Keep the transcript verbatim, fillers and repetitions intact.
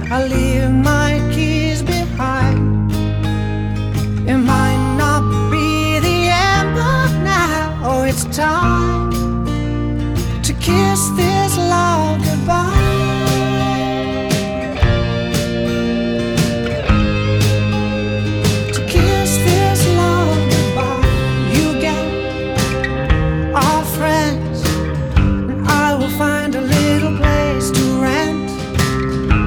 I leave my keys behind. It might not be the end, but now it's time.